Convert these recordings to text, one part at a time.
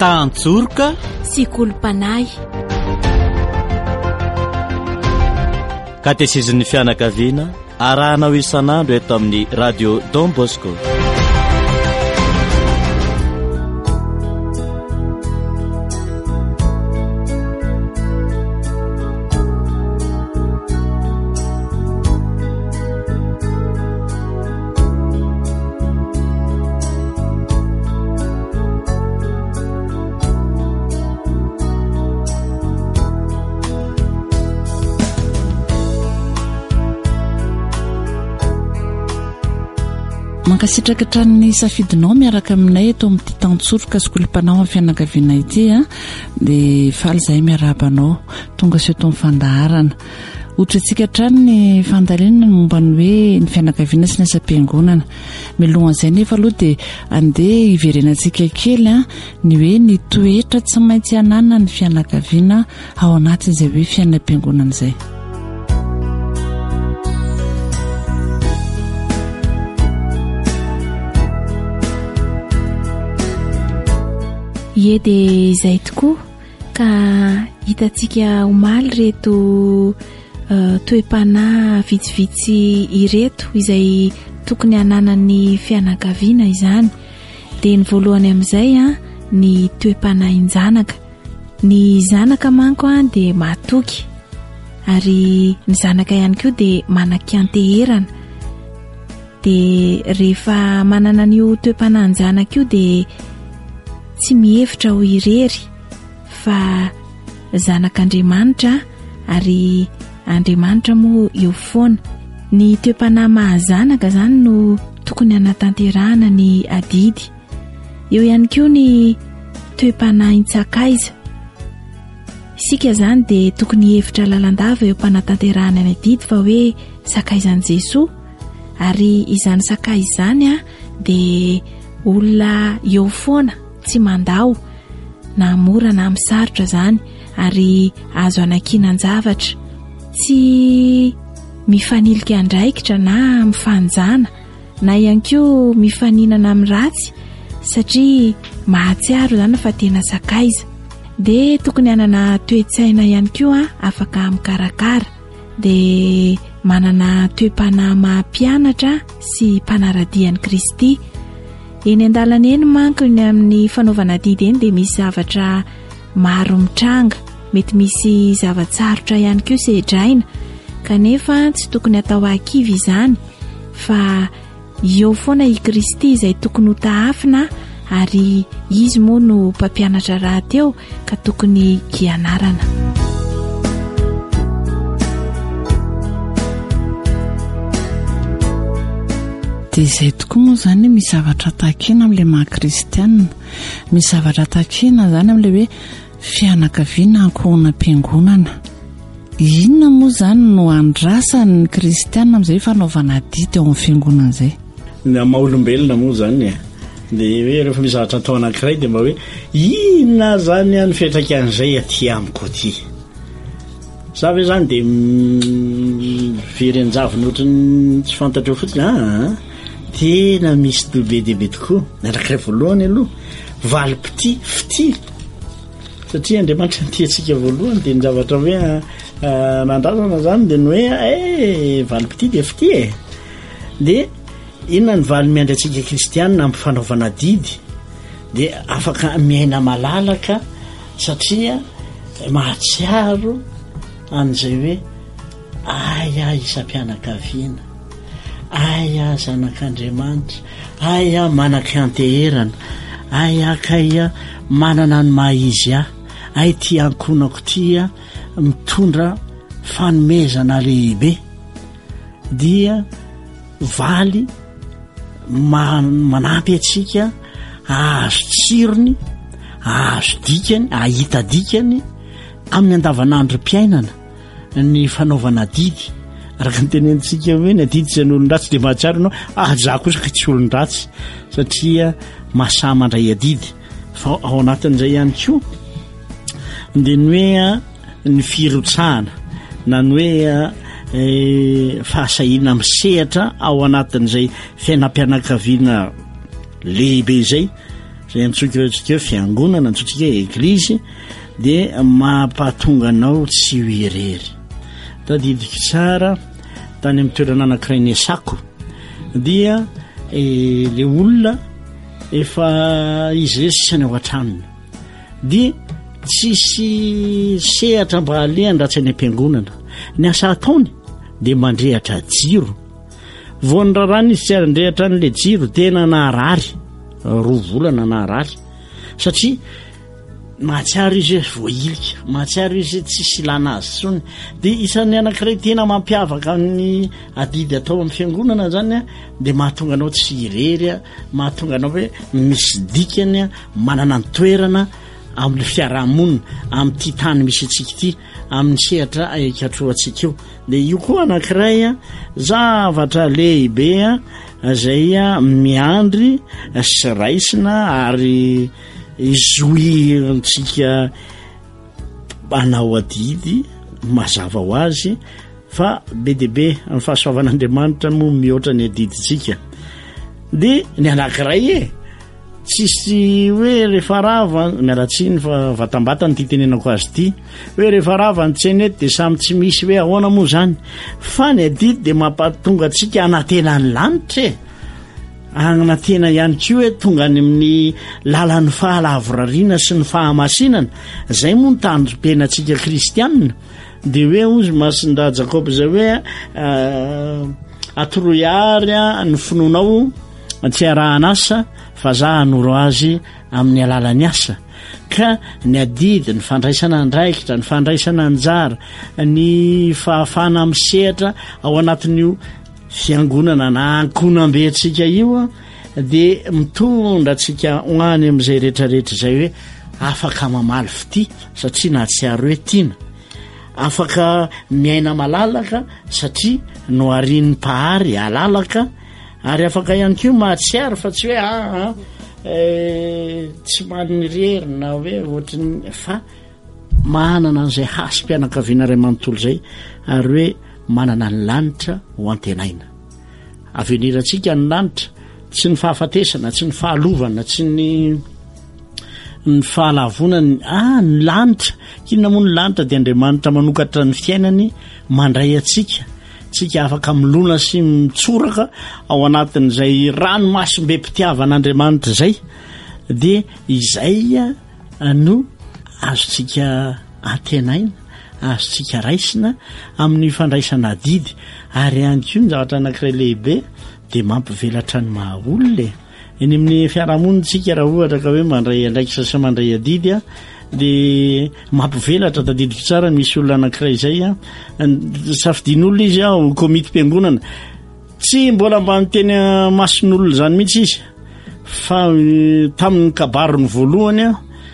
tantsorika sy kolompanay. Katezizin'ny fianakaviana arahanao isan'andro eto amin'ny radio Don Bosco. Mankasitraka tranony safidinao miaraka aminay eto amin'ity tantsorika sy kolompanao amin'ny fianakaviana ity dia faly izay miarabanao tonga sy eto amin'ny fandaharana. Ohatra antsika trano ny fandalinana momba ny hoe ny fianakaviana sy ny asa-piangonana. Milohan'izay nefa aloha dia andeha hiverenantsika kely ny hoe ny toetra tsy maintsy hanana ny fianakaviana ao anatin'izay hoe fianam-piangonana izay. Ie dia izay tokoa ka hitantsika omaly reto toe-panahy vitsivitsy ireto izay tokony hananan'ny fianakaviana izany. Dia ny voalohany amin'izay ny toe-panahy in-janaka. Ny zanaka manko dia matoky ary ny zanaka ihany koa dia manan-kianteherana. Dia rehefa manana n'io toe-panahy in-janaka io dia tsy mihevitra ho irery fa zanak'Andriamanitra ary Andriamanitra moa eo foana. Ny toe-panahy mahazanaka izany no tokony hanatanterahana ny adidy. Eo ihany koa ny toe-panahy in-tsakaiza. Isika izany dia tokony hevitra lalandava eo mpanatanterahana ny adidy fa hoe sakaizan'i Jesoa ary izany sakaiza izany dia olona eo foana tsy mandao na mora na misarotra izany ary azo anakinan-javatra, tsy mifanilika andraikitra na mifanjana na ihany koa mifaninana amin'ny ratsy satria mahatsiaro izany fa tena sakaiza. Dia tokony hanana toe-tsaina ihany koa afaka mikarakara dia manana toe-panahy maha-pianatra sy mpanaradian'i Kristy. Eny an-dalana eny manko ny amin'ny fanaovana didy eny dia misy zavatra maro mitranga, mety misy zavatsarotra ihany koa sedraina kanefa tsy tokony atao akivy izany fa eo foana i Kristy izay tokony ho taafina ary izy moa no mpampianatra rahateo ka tokony hianarana. Dia izay tokoa moa izany misy zavatra takina amin'ilay maha-kristianina, misy zavatra takina izany amin'ilay hoe fianakaviana ankohonam-piangonana. Inona moa izany no andrasan'ny kristianina amin'izay fanaovana didy ao amin'ny fiangonana izay? Ny maha-olombelona moa izany dia hoe rehefa misy zavatra atao anankiray dia mba hoe inona izany ny fiantraikan'izay aty amiko aty. Za ve izany dia very-anjavona ohatrany tsy fantatrao fotsiny tena misy be dehibe tokoa. Anankiray voalohany aloha valim-pity fity satria Andriamanitra nitiantsika voalohany dia ny zavatra hoe nandrasana izany dia ny hoe valim-pity dia fity dia inona ny valy miandry antsika kristianina amin'ny fanaovana didy dia afaka miaina malalaka satria mahatsiaro an'izay hoe aya isam-pianakaviana, aya zanak'Andriamanitra, aya manan-kianteherana, aya kaia manana ny maha-izy ay tia ankonako tia mitondra fanomezana lehibe. Dia valy manampy atsika ahazo tsirony, ahazo dikany, ahita dikany amin'ny andavanandrom-piainana ny fanaovana didy. Araka ny tenentsika hoe ny adidy izay ny olon-dratsy dia mahatsiaro ianao za kosa ka tsy olon-dratsy satria mahasahy mandray adidy. Fa ao anatin'izay ihany koa dia ny hoe ny firotsahana na ny hoe fahasahina misehatra ao anatin'izay fiainam-pianakaviana lehibe izay zay antsoikiretsika fiangonana antsoitsika eglizy dia mampatonga anao tsy hoerery. Tadidiko tsara tany amin'ny toerana anankiray nesako dia le olona efa izy re sisany ao an-tranony dia tsisy sehatra mba alehany raha tsy any am-piangonana. Ny asa ataony dia mandrehatra jiro. Voany rarany izy tsy andrehatra n'le jiro tena naharary 2 volana naharary satria mahatsiaro izy voailika, mahatsiaro izy tsisy ilana azy tsony. Dia isan'ny anankiray tena mampiavaka ny adidy atao amin'ny fiangonana zany dia mahatonga anao tsy irery, mahatonga anao hoe misy dikany, manana ny toerana amin'ny fiarahamonina amin'ity tany misy antsika ity, amin'ny sehatra ikatroantsika io. Dia io koa anankiray zavatra lehibe zay miandry sy raisina ary izointsika anao adidy mazava ho azy fa be dia be amin'ny fahasoavan'Andriamanitra moa mihoatra ny adiditsika. Dia ny anankiray tsisy hoe rehefa rava mialatsiny fa vatambata ny titenenako azy ity hoe rehefa rava ny tsena eto dia samy tsy misy hoe ahoana moa zany, fa ny adidy dia mampatonga antsika anatena ny lanitra anatena ihany koa hoe tonga any amin'ny lalan'ny fahalavorariana sy ny fahamasinana. Zay moa ny tanjom-piainantsika kristianina. Dia hoe ozy Masindra Jakob zay hoe atoroiary ny finoanao tsy arahana asa fa za hanoro azy amin'ny alalany asa. Ka ny adidy, ny fandraisana andraikitra, ny fandraisana anjara, ny fahafana amin'ny sehatra ao anatin'io fiangonana na ankonambe antsika io dia mitondra antsika hoany amin'izay rehetrarehetra zay hoe afaka mamaly fity satria nahatsiaro hoe tiana, afaka miaina malalaka satria no arian'ny mpahary alalaka, ary afaka ihany koa mahatsiaro fa tsy hoe tsy manirery na hoe ohatrany, fa manana an'izay hasym-pianakaviana iray manontolo zay ary hoe manana ny lanitra ho antenaina. Avenirantsika ny lanitra tsy ny fahafatesana, tsy ny fahalovana, tsy ny fahalavonany, ny lanitra. Kinona moa ny lanitra dia Andriamanitra manokatra ny fiainany mandray atsika, tsika afaka milona sy mitsoraka ao anatin'izay ranomasim-be-pitiavan'Andriamanitra zay. Dia izay no azotsika antenaina, azotsika raisina amin'ny fandraisana adidy. Ary ihany koa ny zavatra anankiray lehibe dia mampivelatra ny mahaolona. Eny amin'ny fiarahamonitsika raha ohatra ka hoe mandray andraikitra sy mandray adidy dia mampivelatra. Tadidiko tsara misy olona anankiray zay safidin'olona izy ho komity mpiangonana, tsy mbola mba niteny mason'olona zany mihitsy izy, fa tamin'ny kabarony voalohany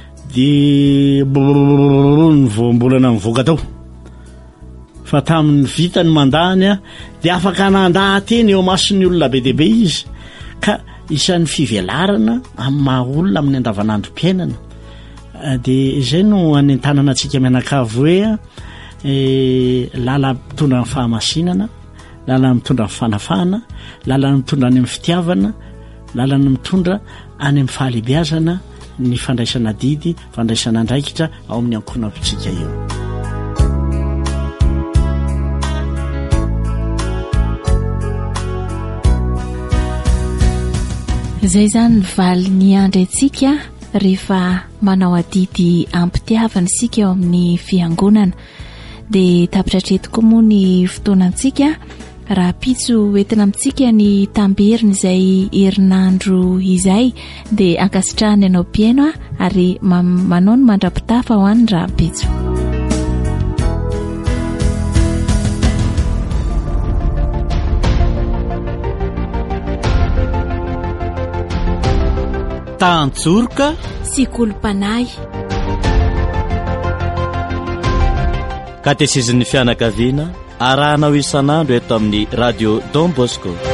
dia mbola mivoaka tao, fa tamin'ny vita ny mandany dia afaka nandahateny eo mason'ny olona be dia be izy. Ka isan'ny fivelarana amin'ny mahaolona amin'ny andavanandrom-piainana. Dia izay no anentanana antsika mianakavy hoe lala mitondra ny fahamasinana, lala mitondra ny fanafana, lala mitondra any amin'ny fitiavana, lala mitondra any amin'ny fahalebiazana, ny fandraisana didy, fandraisana andraikitra ao amin'ny ankonam-pitsika eo. Zay zany valy ny andry antsika rehefa manao adidy ampitiavana isika eo amin'ny fiangonana. Dia tapitratreto koa moa ny fotoanantsika raha pitso entina amintsika ny tamberina izay herinandro izay dia ankasitrahany ianao mpiaino ary manao ny mandrapitafa ho any raha pitso. Tantsorika sy kolompanay. Katesezin'ny fianakaviana arahanao isan'andro eto amin'ny radio Don Bosco.